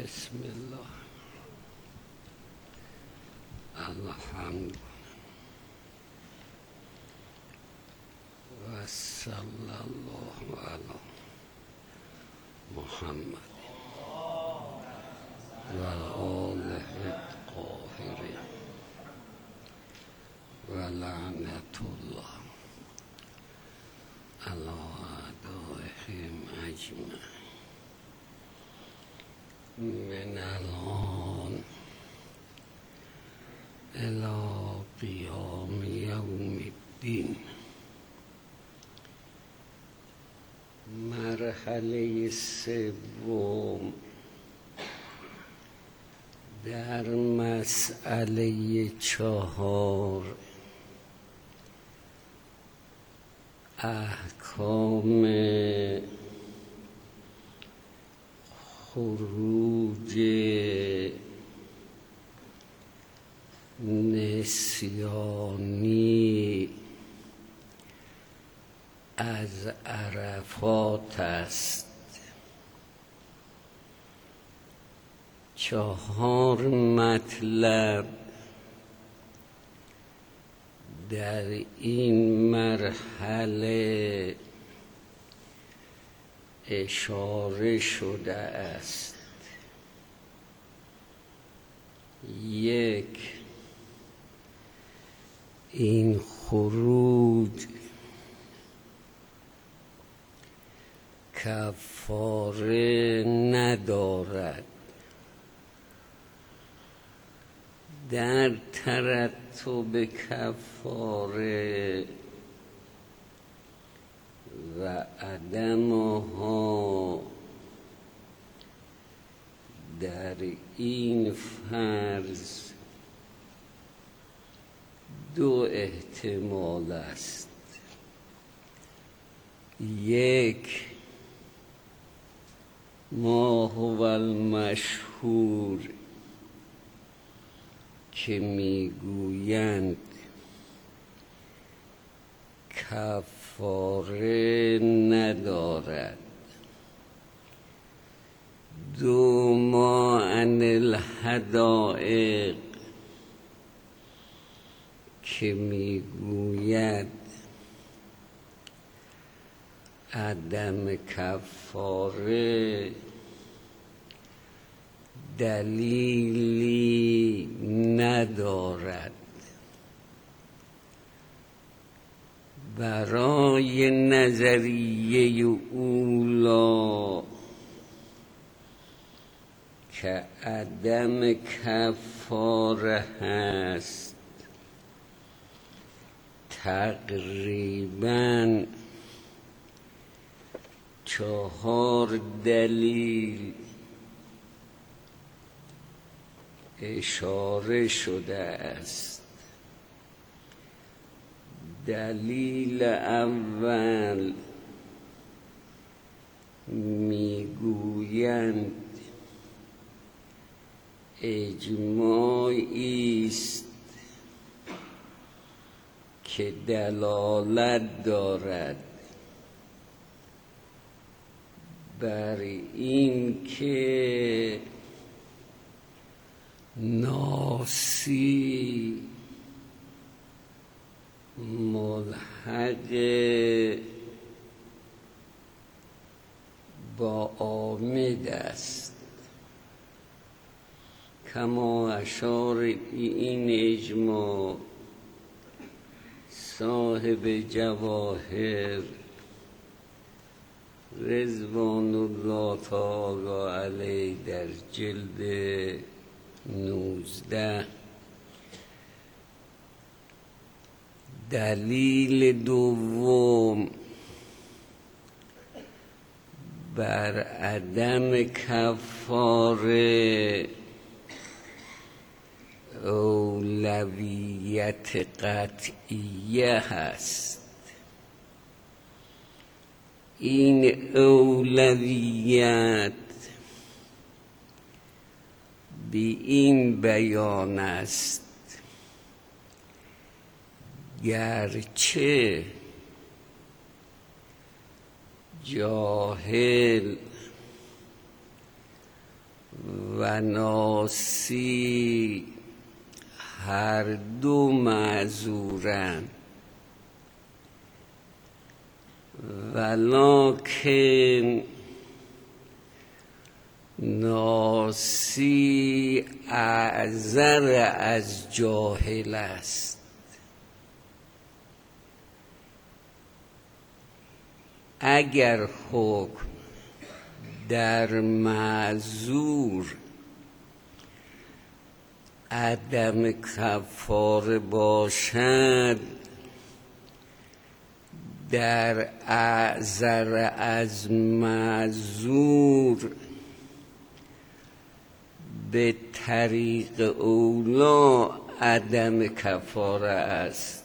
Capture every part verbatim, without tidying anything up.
بسم الله الحمد و صلی الله علی محمد و آله الطاهرین و لعنت الله علی اعدائهم اجمعین. من الان الى قیام یوم الدین. مرحله سوم در مسئله چهار، احکام خروج نسیانی از عرفات است. چهار مطلب در این مرحله اشاره شده است. یک، این خروج کفاره ندارد. در ترتب کفاره و عدمها در این فرض دو احتمال است. یک، ما هو المشهور که میگویند کفاره ندارد. دو، ما عن الحدائق که میگوید عدم کفاره دلیلی ندارد. برای نظریه اولا که عدم کفاره هست، تقریباً چهار دلیل اشاره شده است. دلیل اول میگویند اجماعی است که دلالت دارد بر این که ناسی ملحق با عامد است. کما اشار این اجماع صاحب جواهر رضوان الله تعالی علیه در جلد نوزده. دلیل دوم بر عدم کفاره اولویت قطعیه هست. این اولویت به این بیان است گرچه جاهل و ناسی هر دو معذورند، ولکن ناسی اعذر از جاهل است. اگر حکم در معذور عدم کفاره باشد، در اعذر از معذور به طریق اولا عدم کفاره است.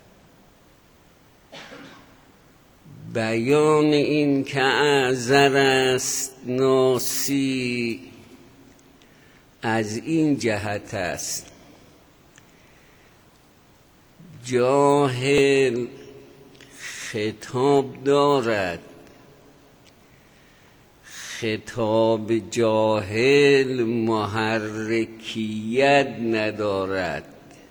بیان این که اعذر است ناسی از این جهت است: جاهل خطاب دارد، خطاب جاهل محرکیت ندارد،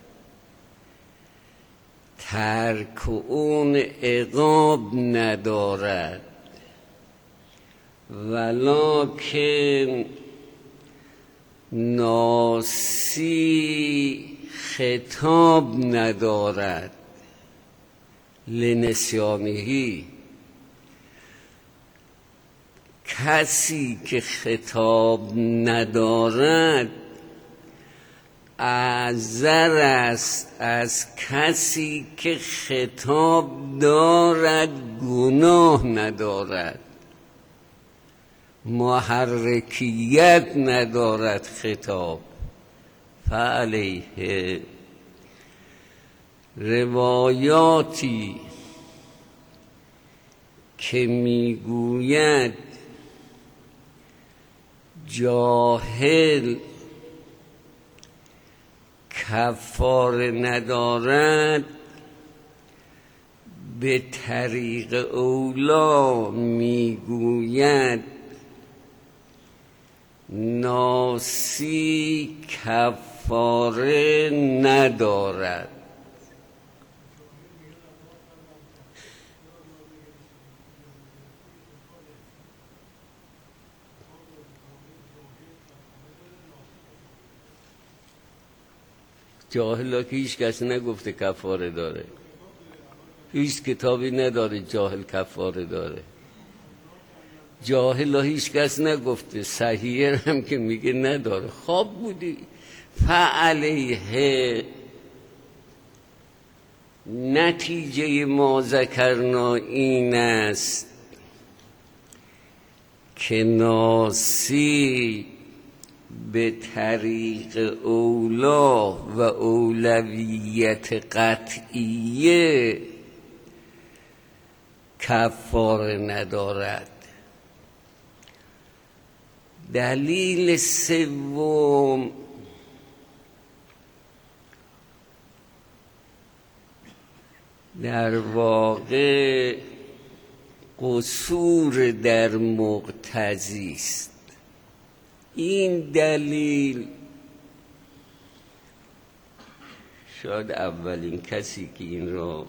ترک اون عقاب ندارد، ولکن ناسی خطاب ندارد لنسیانهی. کسی که خطاب ندارد اعذر است از کسی که خطاب دارد گناه ندارد، محرکیت ندارد خطاب. فعلیه روایاتی که میگوید جاهل کفاره ندارد، به طریق اولا میگوید ناسی کفاره ندارد. جاهل که هیچ کس نگفته کفاره داره، هیچ کتابی نداره جاهل کفاره داره. جاهل هیچ کس نگفته، صحیح هم که میگه نداره. خواب بودی. فعلیه نتیجه ما ذکرنا این است که ناسی به طریق اولا و اولویت قطعیه کفاره ندارد. دلیل سوم در واقع قصور در مقتضی است. این دلیل شاید اولین کسی که این را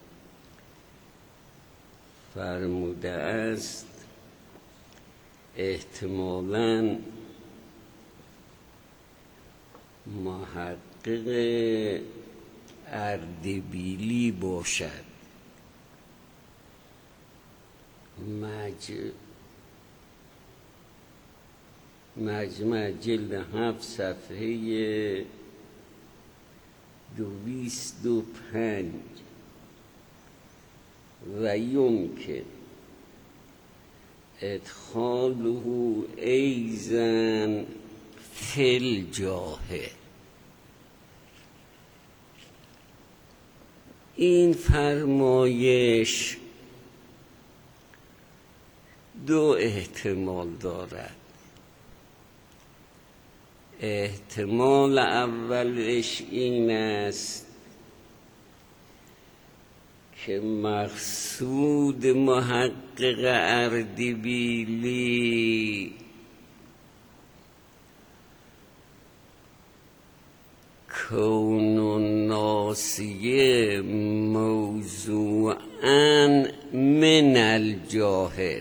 فرموده است احتمالاً محقق اردبیلی باشد. مج... مجمع جلد هفت صفحه دویست و پنج. و یمکن ادخاله ایضاً فی الجاهل. این فرمایش دو احتمال دارد. احتمال اولش این است که مقصود محقق اردبیلی کون و ناسیه موضوعاً من الجاهل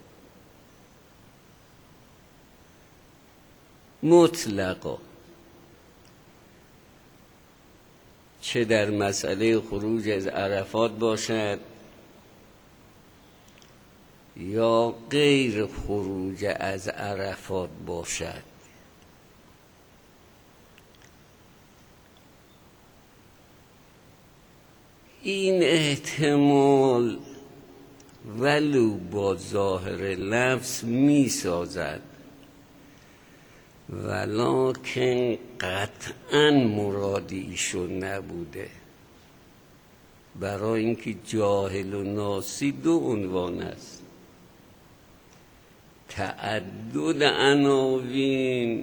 مطلقا، چه در مسئله خروج از عرفات باشد یا غیر خروج از عرفات باشد. این احتمال ولو با ظاهر لفظ می سازد، ولکن قطعا مرادی ایشون نبوده، برای اینکه جاهل و ناسی دو عنوان است. تعدد عناوین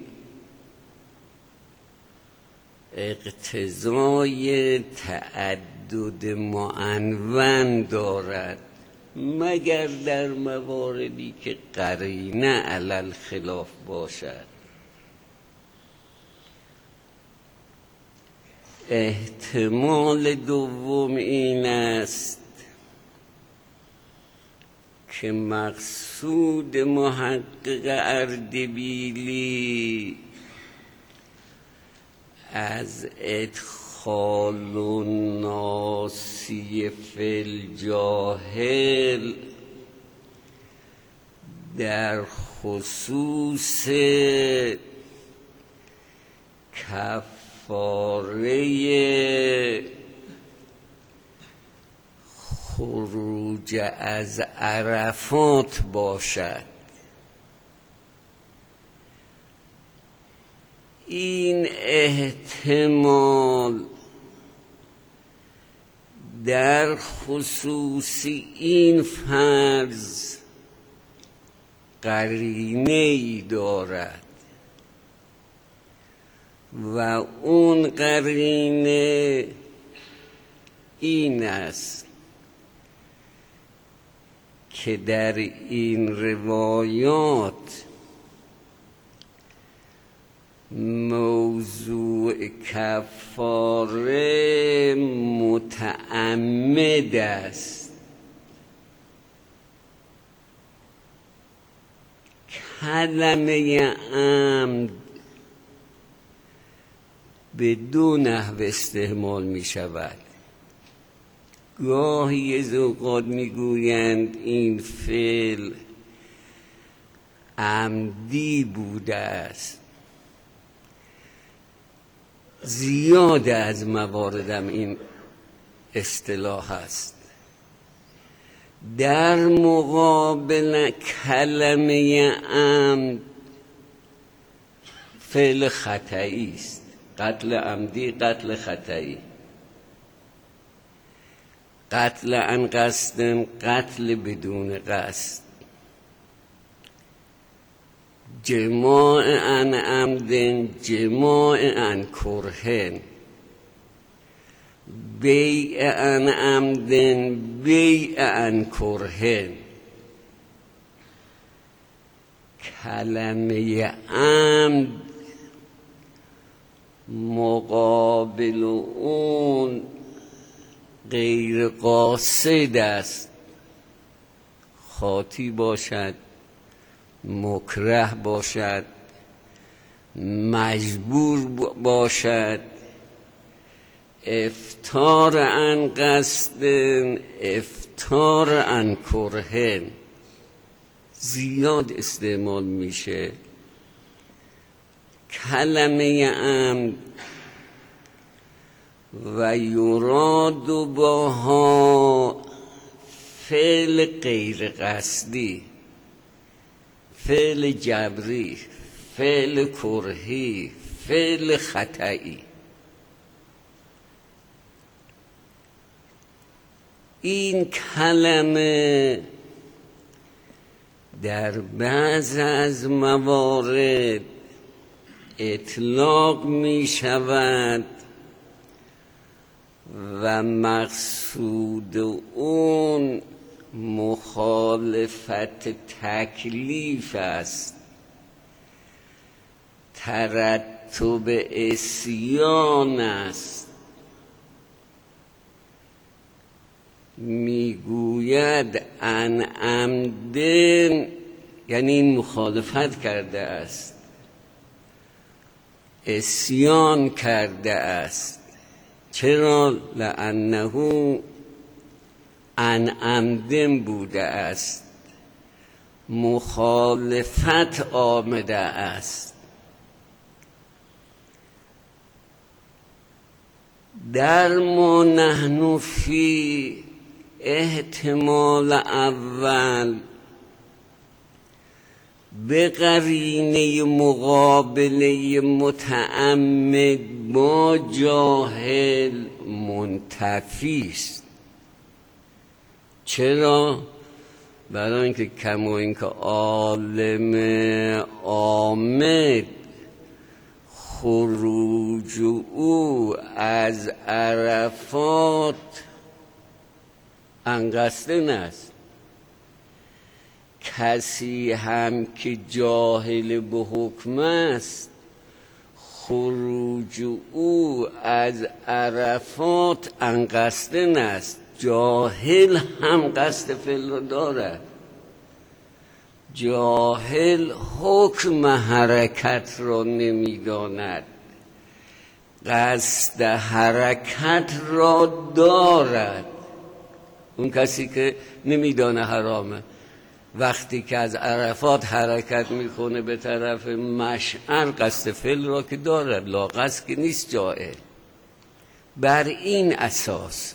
اقتضای تعدد معنون دارد، مگر در مواردی که قرینه علی الخلاف باشد. احتمال دوم این است که مقصود محقق اردبیلی از ادخال الناسی فی الجاهل در خصوص کفاره خروج از عرفات باشد. این احتمال در خصوص این فرض قرینه‌ای دارد و اون قرینه این است که در این روایات موضوع کفاره متعمد است. کلمه عمد به دو نحو استعمال می شود. گاهی از اوقات می گویند این فعل عمدی بوده است. زیاد از مواردم این اصطلاح است. در مقابل کلمه عمد فعل خطایی است. قتل عمدی، قتل خطایی. قتل عن قصد، قتل بدون قصد. جماع عن عمد، جماع عن کرهن. بیع عن عمد، بیع عن کرهن. کلمه عمد مقابل اون غیر قاصد است. خاطی باشد، مکره باشد، مجبور باشد، افطار عن قصد، افطار عن کرهن زیاد استعمال میشه. کلمه عمد و یراد باها فعل غیر قصدی، فعل جبری، فعل کرهی، فعل خطئی. این کلمه در بعض از موارد اطلاق می شود و مقصود اون مخالفت تکلیف است. ترتب عصیان است. میگوید عن عمد، یعنی این مخالفت کرده است، عصیان کرده است. چرا؟ لأنه عن عمد بوده است، مخالفت آمده است. در ما نحن فی احتمال اول به قرینه مقابله متعمد با جاهل منتفی است. چرا؟ برای اینکه کما اینکه عالم عامد خروج او از عرفات انقصد است. کسی هم که جاهل به حکم است، خروج او از عرفات انقصد است. جاهل هم قصد فعل دارد. جاهل حکم حرکت را نمیداند، قصد حرکت را دارد. اون کسی که نمیدانه حرامه، وقتی که از عرفات حرکت میکنه به طرف مشعر، قصد فعل را که دارد، لا قصد که نیست جاهل. بر این اساس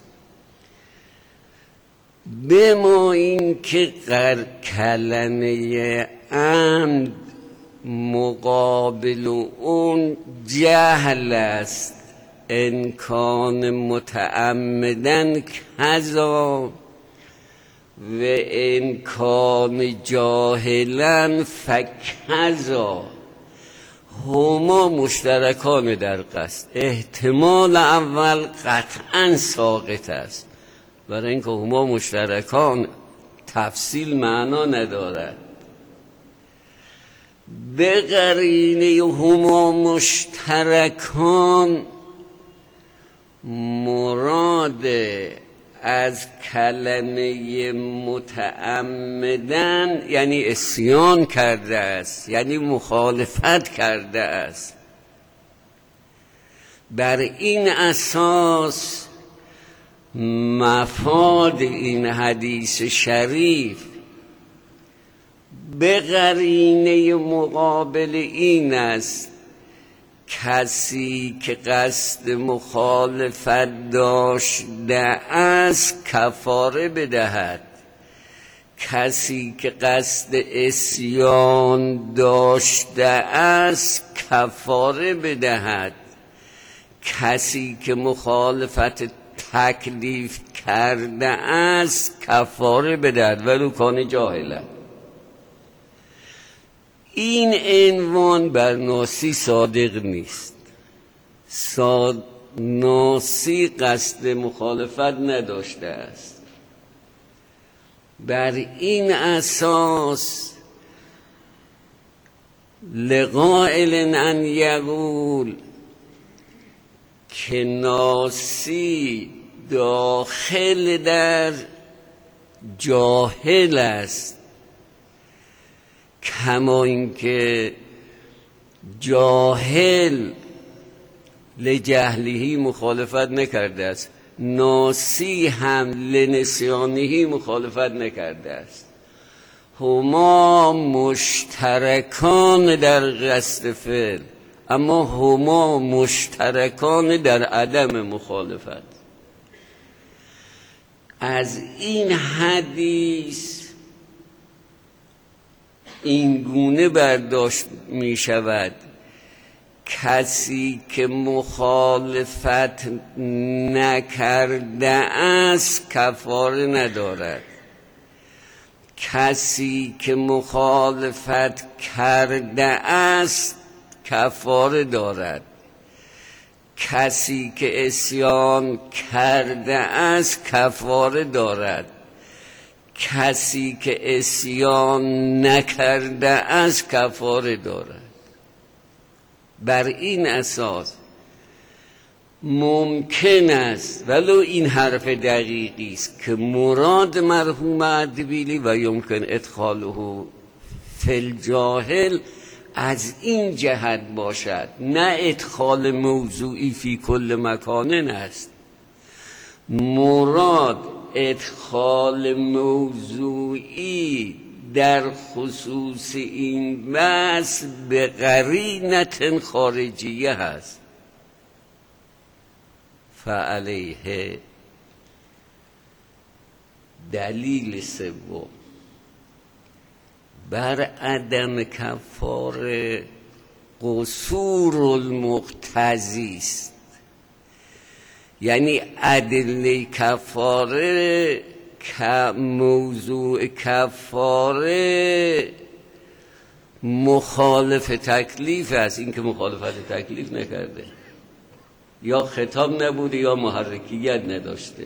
به ما این که قر کلمه عمد مقابل اون جهل است، انکان متعمدن کذا و انکان جاهلن فکذا، هما مشترکان در قصد. احتمال اول قطعا ساقط است، برای اینکه هما مشترکان تفصیل معنا ندارد. به قرینه هما مشترکان مراد از کلمه متعمدن یعنی عصیان کرده است، یعنی مخالفت کرده است. بر این اساس مفاد این حدیث شریف به قرینه مقابل این است کسی که قصد مخالفت داشته است کفاره بدهد، کسی که قصد عصیان داشته است کفاره بدهد، کسی که مخالفت تکلیف کرده است کفاره بدهد ولو کان جاهلا. این عنوان بر ناسی صادق نیست. صاد... ناسی قصد مخالفت نداشته است. بر این اساس لقائل ان یقول که ناسی داخل در جاهل است، کما اینکه جاهل لجهلیه مخالفت نکرده است، ناسی هم لنسیانیه مخالفت نکرده است. هما مشترکان در قصد فعل، اما هما مشترکان در عدم مخالفت. از این حدیث این گونه برداشت می شود کسی که مخالفت نکرده است کفاره ندارد، کسی که مخالفت کرده است کفاره دارد، کسی که عصیان کرده است کفاره دارد، کسی که عصیان نکرده است کفاره دارد. بر این اساس ممکن است، ولو این حرف دقیقی است، که مراد مرحوم اردبیلی و یمکن ادخاله فی الجاهل از این جهت باشد، نه ادخال موضوعی فی کل مکان است. مراد ادخال موضوعی در خصوص این بحث به قرینة خارجیه هست. فعلیه دلیل سوم بر عدم کفاره قصور المقتضی است. یعنی ادله کفاره که موضوع کفاره مخالف تکلیف است. این که مخالفت تکلیف نکرده، یا خطاب نبوده یا محرکیت نداشته،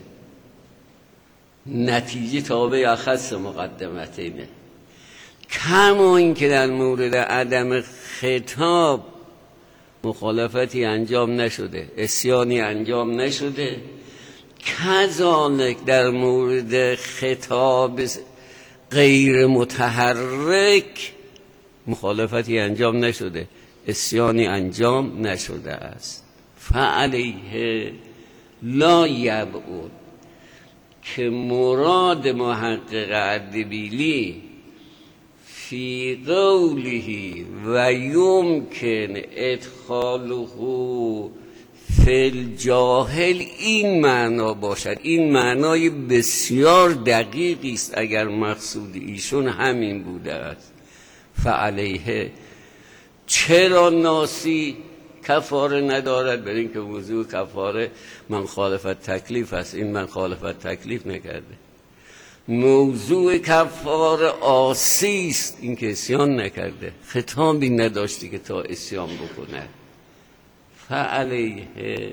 نتیجه تابع اخص مقدمتینه. کما این که در مورد عدم خطاب مخالفتی انجام نشده، عصیانی انجام نشده، کذالک در مورد خطاب غیر متحرک مخالفتی انجام نشده، عصیانی انجام نشده است. فعلیه لا یبعد که مراد محقق اردبیلی فی قوله و یمکن ادخاله فی الجاهل این معنا باشد. این معنای بسیار دقیقی است اگر مقصود ایشون همین بوده است. فعلیه چرا ناسی کفاره ندارد؟ برای اینکه موضوع کفاره مخالفت تکلیف است. این مخالفت تکلیف نکرده. موضوع کفاره عاصی است، این که عصیان نکرده، خطابی نداشتی که تا عصیان بکنه. فعلیه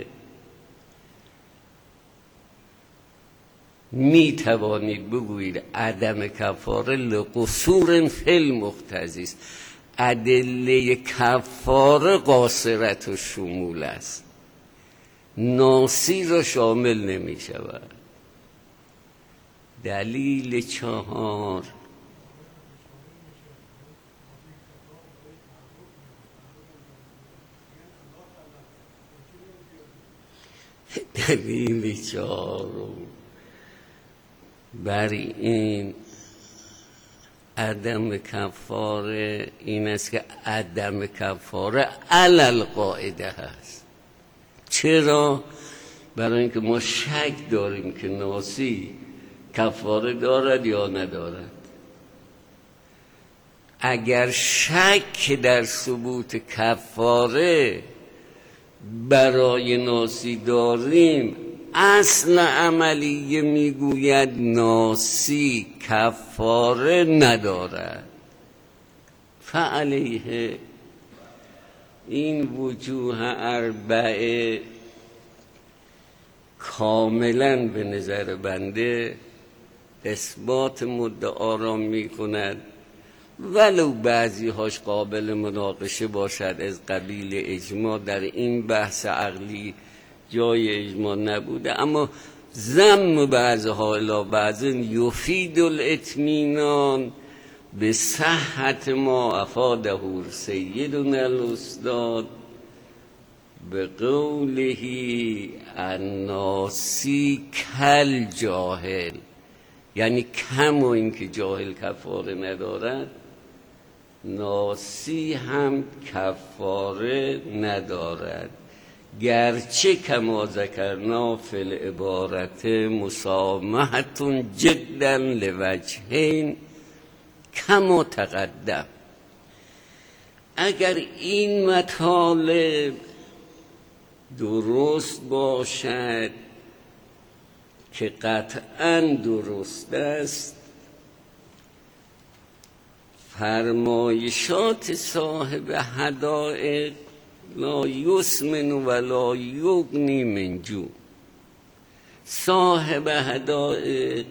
می توانید بگویید عدم کفاره لقصور فی المقتضی است. ادله کفاره قاصرت و شمول است، ناسی را شامل نمی شود. دلیل چهار دلیل چهارم بر این عدم کفاره این است که عدم کفاره علی القاعده هست. چرا؟ برای اینکه ما شک داریم که ناسی کفاره دارد یا ندارد. اگر شک در ثبوت کفاره برای ناسی داریم، اصل عملیه میگوید ناسی کفاره ندارد. فعلیه این وجوه اربعه کاملا به نظر بنده اثبات مدعا را می کند، ولو بعضی هاش قابل مناقشه باشد از قبیل اجماع. در این بحث عقلی جای اجماع نبوده، اما ضم بعضها الی بعض یفید الاطمینان به صحت ما افاده سیدنا الاستاد به قوله الناسی کل جاهل، یعنی کم و این که جاهل کفاره ندارد، ناسی هم کفاره ندارد. گرچه کما ذکرنا فی العبارت مسامحة جدا لوجهین کما تقدم. اگر این مطالب درست باشد که قطعا درست است، فرمایشات صاحب حدائق لا یسمن ولا یغنی من جوع. صاحب حدائق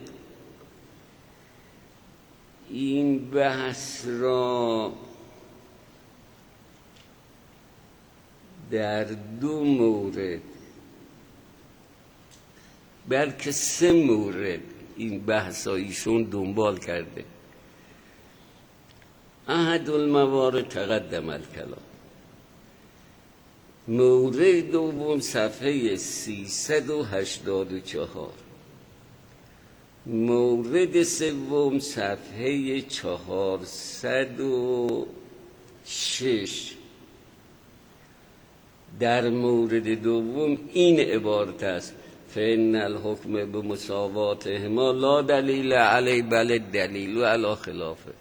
این بحث را در دو مورد بلکه سه مورد این بحثا ایشون دنبال کرده. احد الموارد تقدم الکلام. مورد دوم صفحه سیصد و هشتاد و چهار، مورد سوم صفحه چهارصد و شش. در مورد دوم این عبارت است: فإن الحکم بمساواتهما لا دلیل علی بل دلیل علی خلافه.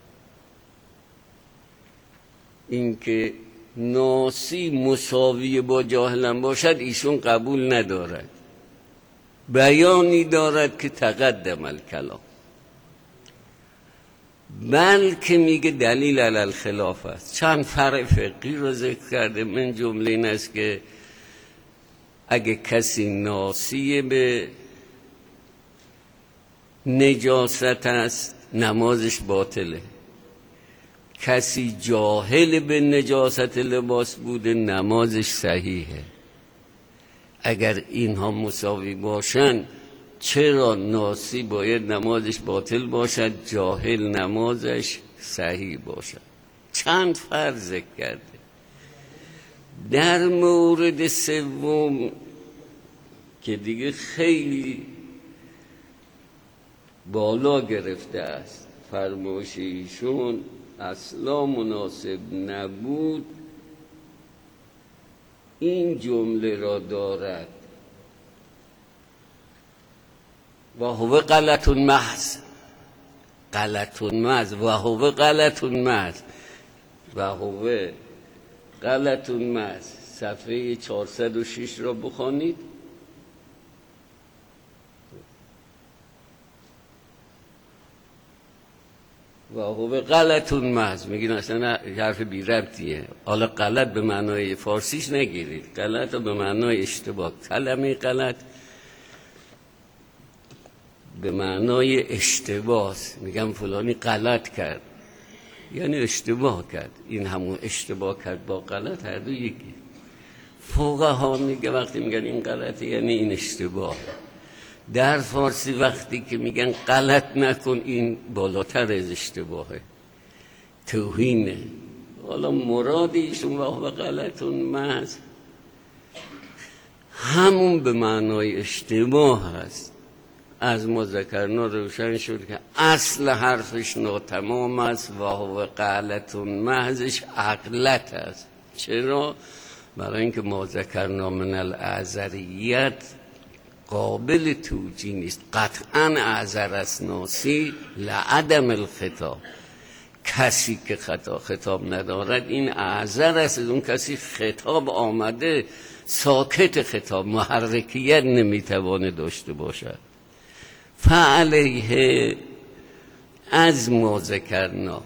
این که ناسی مساوی با جاهلم باشد ایشون قبول ندارد. بیانی دارد که تقدم الکلام، بلکه میگه دلیل علی الخلاف است. چند فرع فقهی رو ذکر کرده، من جمله این است که اگه کسی ناسی به نجاست است نمازش باطله، کسی جاهل به نجاست لباس بوده نمازش صحیحه. اگر اینها مساوی باشن چرا ناسی باید نمازش باطل باشد، جاهل نمازش صحیح باشد؟ چند فرض ذکر کرده. در مورد سوم که دیگه خیلی بالا گرفته است، فرمایش ایشون اصلا مناسب نبود این جمله را دارد: و هو غلط محض. غلط محض و هو غلط محض و هو غلط محض. صفحه چهارصد و شش را بخوانید. و هو غلط محض میگین اصلا حرف بی ربطیه. حالا غلط به معنای فارسیش نگیرید، غلط به معنای اشتباه. کلمه غلط به معنای اشتباه. میگم فلانی غلط کرد یعنی اشتباه کرد. این همون اشتباه کرد با غلط هر دو یکی. فقها میگه وقتی میگن این غلطه یعنی این اشتباه. در فارسی وقتی که میگن غلط نکن این بالاتر از اشتباهه، توهینه. حالا مراد ایشون و غلط محض همون به معنای اشتباه هست. از ما ذکرنا روشن شد که اصل حرفش ناتمام است و هو غلط محضش عقلت است. چرا؟ برای اینکه ما ذکرنا من الاعذریت قابل توجیه نیست. قطعا اعذر است ناسی لعدم الخطاب. کسی که خطا خطاب ندارد این اعذر است. اون کسی خطاب آمده ساکت، خطاب محرکیت نمیتوانه داشته باشد. فعلیه از ما ذکرنا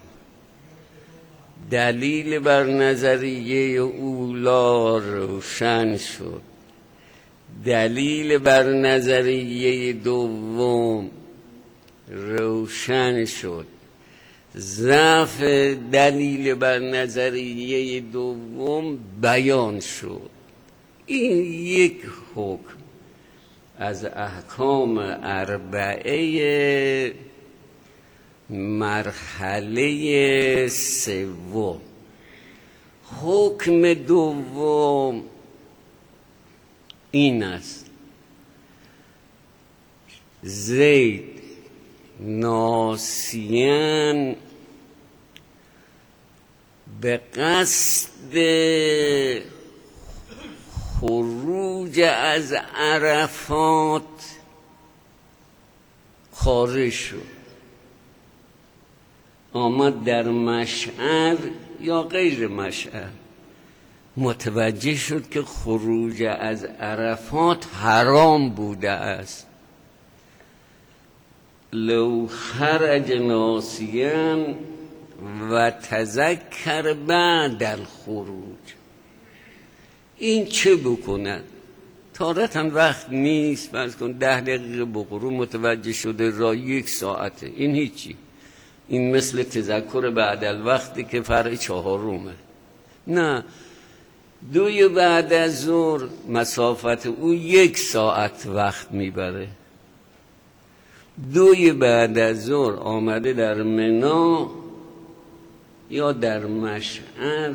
دلیل بر نظریه اولا روشن شد. دلیل بر نظریه دوم روشن شد. ضعف دلیل بر نظریه دوم بیان شد. این یک حکم از احکام اربعه مرحله سوم. حکم دوم این است: زید ناسیان به قصد خروج از عرفات خارج شد، آمد در مشعر یا غیر مشعر، متوجه شد که خروج از عرفات حرام بوده است. لو خرج ناسیاً و تذکر بعد الخروج. این چه بکند؟ تارتاً وقت نیست، فرض کن ده دقیقه بقرو متوجه شده را یک ساعته، این هیچی. این مثل تذکر بعد الوقتی که فرع چهارمه. نه، دوی بعد از ظهر مسافت او یک ساعت وقت میبره. دوی بعد از ظهر آمده در منا یا در مشعر،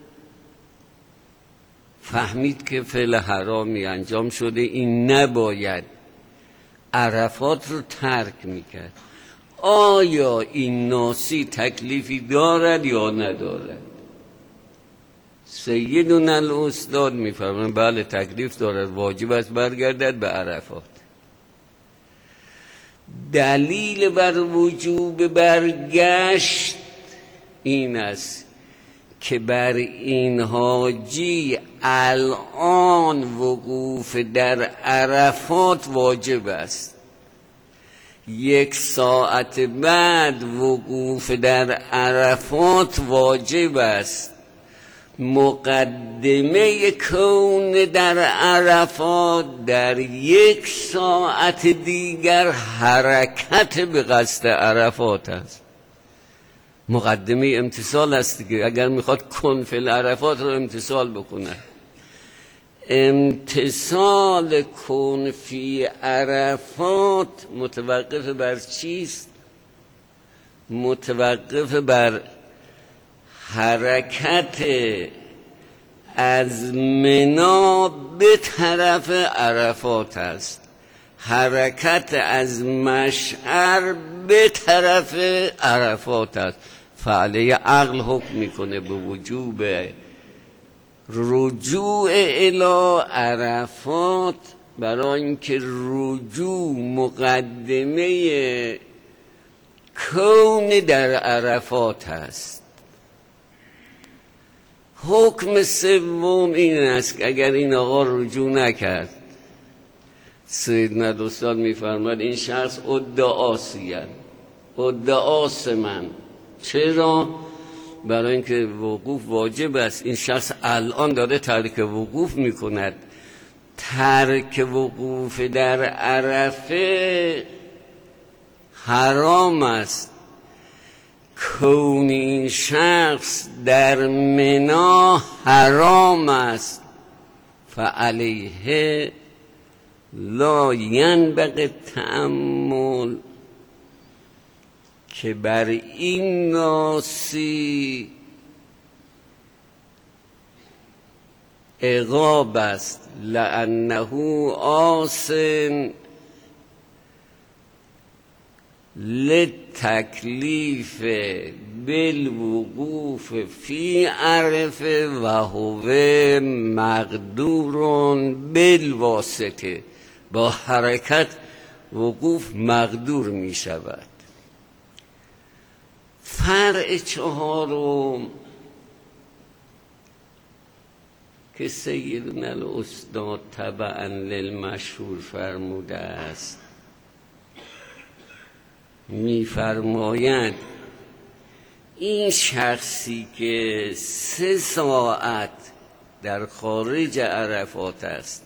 فهمید که فعل حرامی انجام شده، این نباید، عرفات رو ترک میکرد. آیا این ناسی تکلیفی دارد یا ندارد؟ سیدنا الاستاد میفرمایند بله تکلیف دارد، واجب است برگردد به عرفات. دلیل بر وجوب برگشت این است که بر این حاجی الان وقوف در عرفات واجب است، یک ساعت بعد وقوف در عرفات واجب است. مقدمه کون در عرفات در یک ساعت دیگر حرکت به قصد عرفات است. مقدمه امتصال است دیگه. اگر میخواد کن فی العرفات رو امتصال بکنه، امتصال کن فی عرفات متوقف بر چیست؟ متوقف بر حرکت از منا به طرف عرفات است، حرکت از مشعر به طرف عرفات است. فعلیه عقل حکم میکنه به وجوب رجوع الی عرفات، برای اینکه رجوع مقدمه کون در عرفات است. حکم سوم این است که اگر این آقا رجوع نکرد، سیدنا الاستاد میفرماد این شخص ادعاسیه، ادعاس من. چرا؟ برای اینکه وقوف واجب است. این شخص الان داره ترک وقوف میکند. ترک وقوف در عرفه حرام است. کون این شخص در منا حرام است. فعلیه لا ینبغی تأمل، که بر این ناسی عقاب است، لأنه آسن للتکلیف بالوقوف فی عرفه و هو مقدور بالواسطه. با حرکت وقوف مقدور می شود. فرع چهارم که سیدنا الاستاد تبعا للمشهور فرموده است، می فرماید این شخصی که سه ساعت در خارج عرفات است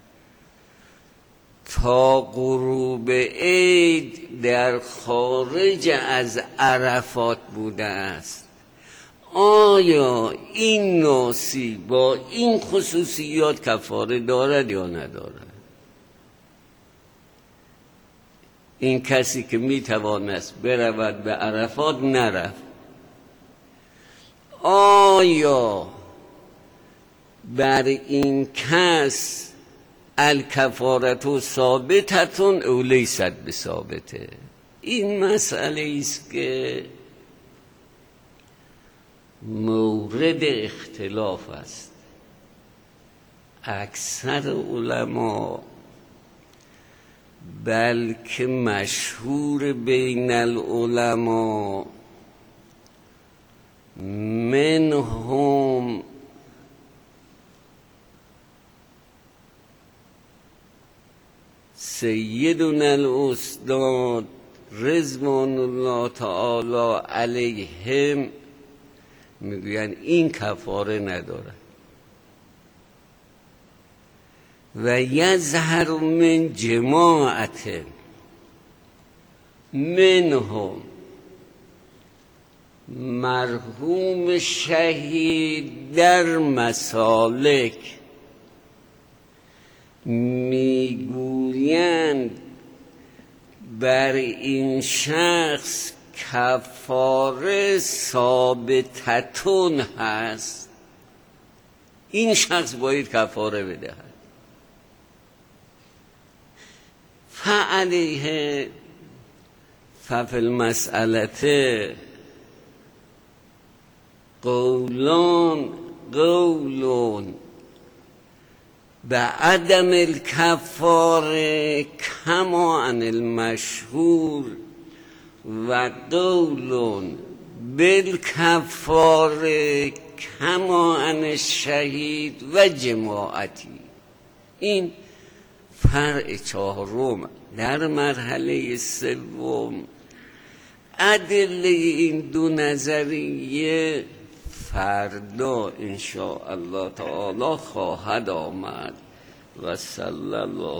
تا غروب عید در خارج از عرفات بوده است، آیا این ناسی با این خصوصیات کفاره دارد یا ندارد؟ این کسی که میتوانست برود به عرفات نرفت، آیا بر این کس الکفارت ثابتتون او لیست بثابته؟ این مسئله است که مورد اختلاف است. اکثر علما بلکه مشهور بین العلماء منهم سیدنا الاستاد رضوان الله تعالی علیهم میگوین این کفاره نداره. و یظهر من جماعت منهم مرحوم شهید در مسالک میگویند بر این شخص کفاره ثابتتون هست، این شخص باید کفاره بدهد. فعلیه ففی المسئله قولون قولون بعدم الکفاره کما عن المشهور و قولون بالکفاره کما عن الشهید و جماعتی. این فرع چهارم. در مرحله سوم ادله این دو نظریه فردا ان شاء الله تعالی خواهد آمد. و صلی الله